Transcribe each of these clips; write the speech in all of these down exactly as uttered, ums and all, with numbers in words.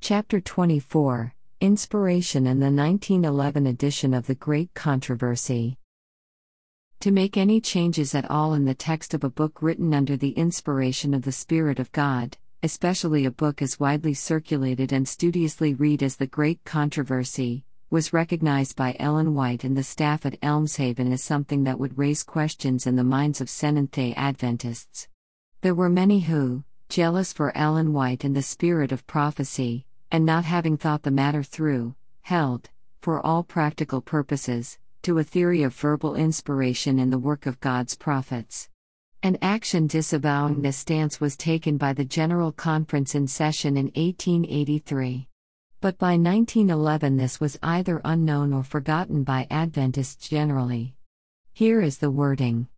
Chapter twenty-four, Inspiration and the nineteen eleven edition of the Great Controversy. To make any changes at all in the text of a book written under the inspiration of the Spirit of God, especially a book as widely circulated and studiously read as the Great Controversy, was recognized by Ellen White and the staff at Elmshaven as something that would raise questions in the minds of Seventh-day Adventists. There were many who, jealous for Ellen White and the spirit of prophecy, and not having thought the matter through, held, for all practical purposes, to a theory of verbal inspiration in the work of God's prophets. An action disavowing this stance was taken by the General Conference in session in eighteen eighty-three. But by nineteen eleven this was either unknown or forgotten by Adventists generally. Here is the wording.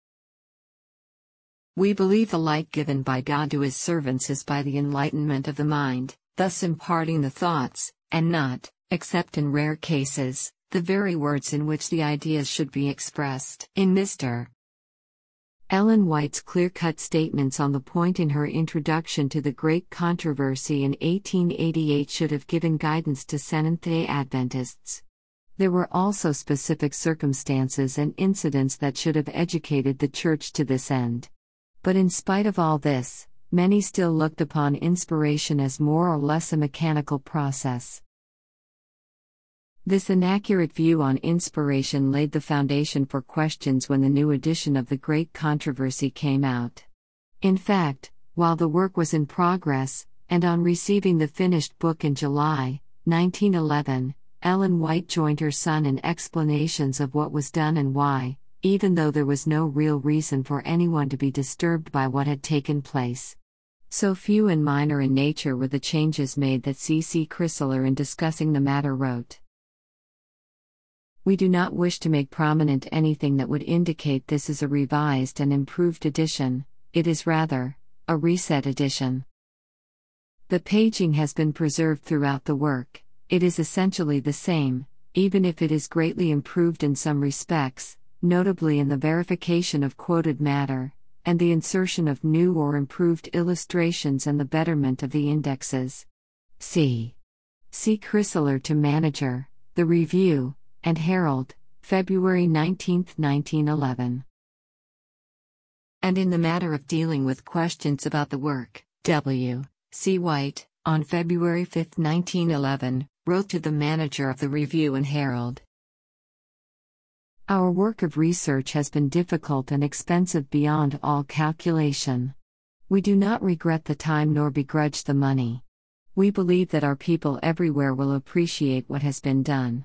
We believe the light given by God to His servants is by the enlightenment of the mind, thus imparting the thoughts, and not, except in rare cases, the very words in which the ideas should be expressed. In Mister Ellen White's clear-cut statements on the point in her introduction to the Great Controversy in eighteen eighty-eight should have given guidance to Seventh-day Adventists. There were also specific circumstances and incidents that should have educated the Church to this end. But in spite of all this, many still looked upon inspiration as more or less a mechanical process. This inaccurate view on inspiration laid the foundation for questions when the new edition of the Great Controversy came out. In fact, while the work was in progress, and on receiving the finished book in July nineteen eleven, Ellen White joined her son in explanations of what was done and why, even though there was no real reason for anyone to be disturbed by what had taken place. So few and minor in nature were the changes made that C C Chrysler, in discussing the matter, wrote, "We do not wish to make prominent anything that would indicate this is a revised and improved edition, it is rather a reset edition. The paging has been preserved throughout the work, it is essentially the same, even if it is greatly improved in some respects, notably in the verification of quoted matter, and the insertion of new or improved illustrations and the betterment of the indexes." C. C. Chrysler to Manager, The Review, and Herald, February nineteenth, nineteen eleven. And in the matter of dealing with questions about the work, W. C. White, on February fifth, nineteen eleven, wrote to the manager of the Review and Herald. Our work of research has been difficult and expensive beyond all calculation. We do not regret the time nor begrudge the money. We believe that our people everywhere will appreciate what has been done.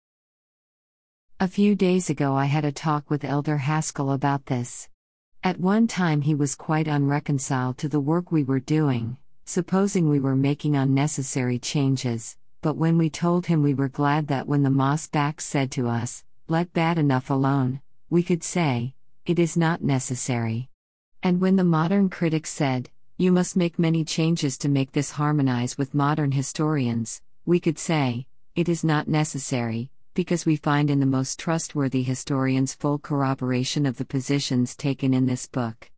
A few days ago I had a talk with Elder Haskell about this. At one time he was quite unreconciled to the work we were doing, supposing we were making unnecessary changes, but when we told him we were glad that when the Mossbacks said to us, "Let bad enough alone," we could say, "It is not necessary." And when the modern critics said, "You must make many changes to make this harmonize with modern historians," we could say, "It is not necessary, because we find in the most trustworthy historians full corroboration of the positions taken in this book."